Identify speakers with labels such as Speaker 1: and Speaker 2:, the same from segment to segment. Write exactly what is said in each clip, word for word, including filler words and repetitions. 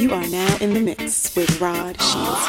Speaker 1: You are now in the mix with Rod Shields.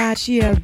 Speaker 1: Rod Shields.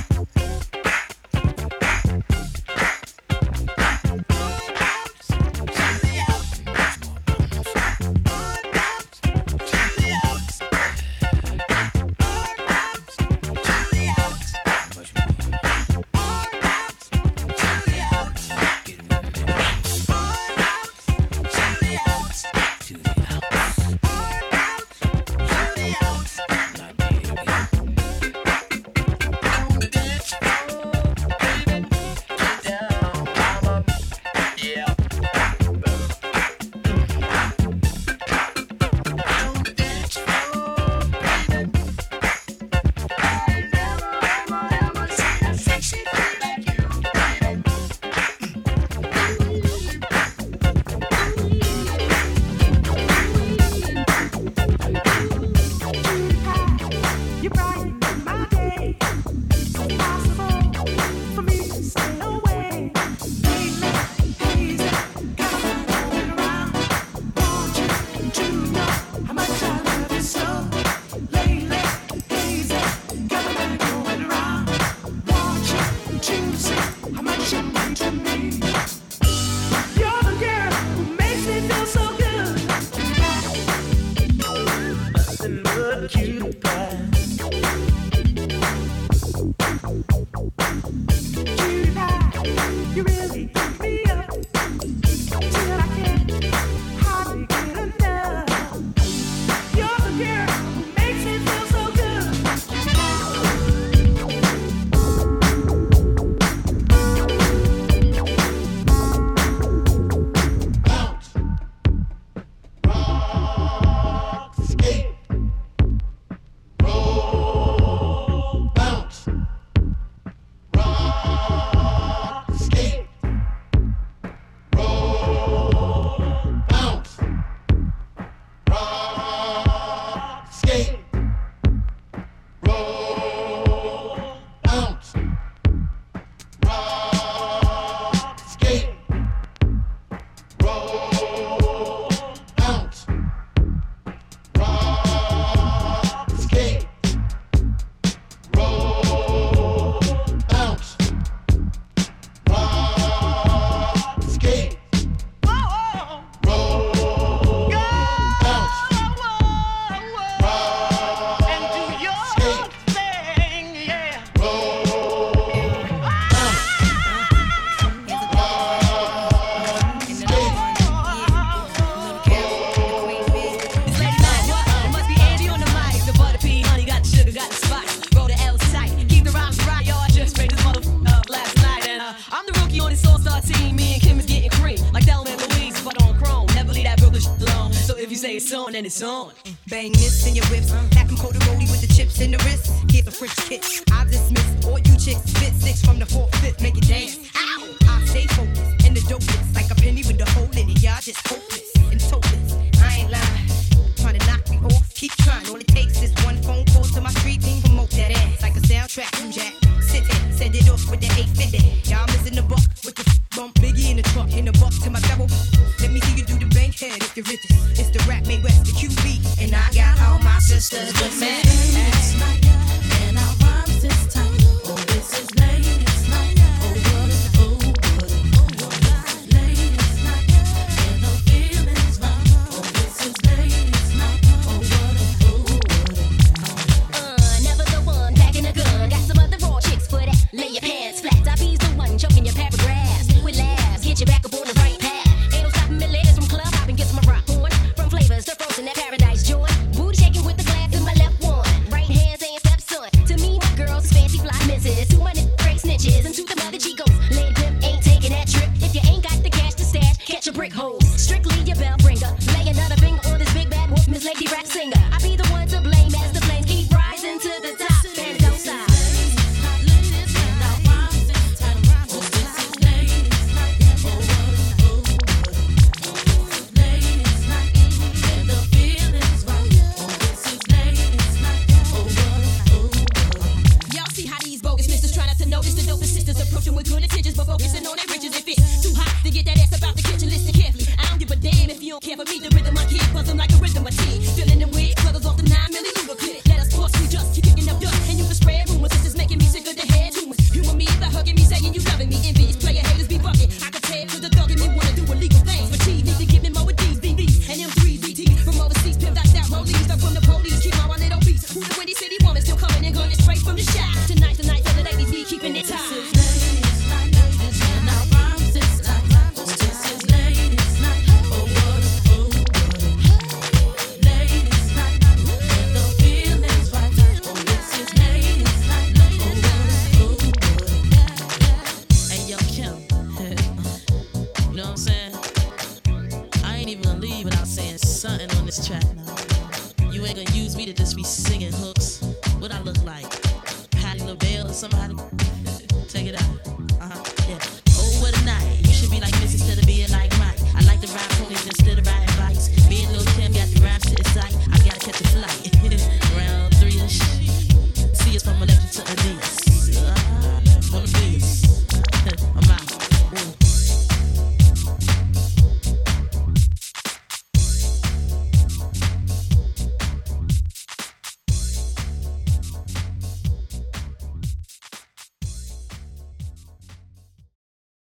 Speaker 2: And it's on. Bang this in your whips. Back and coat roadie with the chips in the wrist. Here's a French kiss. I dismiss all you chicks. Spit six from the fourth, fifth, make it dance. Ow! I stay focused and the dope is like a penny with a hole in it. Y'all just hopeless and hopeless. I ain't lying. Trying to knock me off. Keep trying. All it takes is one phone call to my street team. Promote that ass like a soundtrack from Jack City. Send it off with the eight fifty. Y'all missing the buck with the bump. Biggie in the truck. In the buck to my double. Let me see you do the bank head if you're riches. It's the rap made west, the Q B. And I got all my sisters with me.
Speaker 3: Ladies night, and our rhymes this time. Oh, this is ladies night. Oh, what a oh, what a oh, what a ladies night. And the feelings right. Oh, this is ladies night. Oh, what a oh, what a
Speaker 4: Uh, never the one packing a gun. Got some other raw chicks for that. Lay your pants flat. I be's the one choking your paragraphs. With laughs, get you back up on the right path. Ain't no stopping me legs from club hopping, get some rock on. From flavors to frozen that paradise joy. Booty shaking with the glass in my left one. Right hand saying step
Speaker 3: track now. You ain't gonna use me to just be singing hooks. What I look like? Patti LaBelle or somebody? Take it out. Uh-huh, yeah. Oh, what a night. You should be like this instead of being like Mike. I like to ride ponies and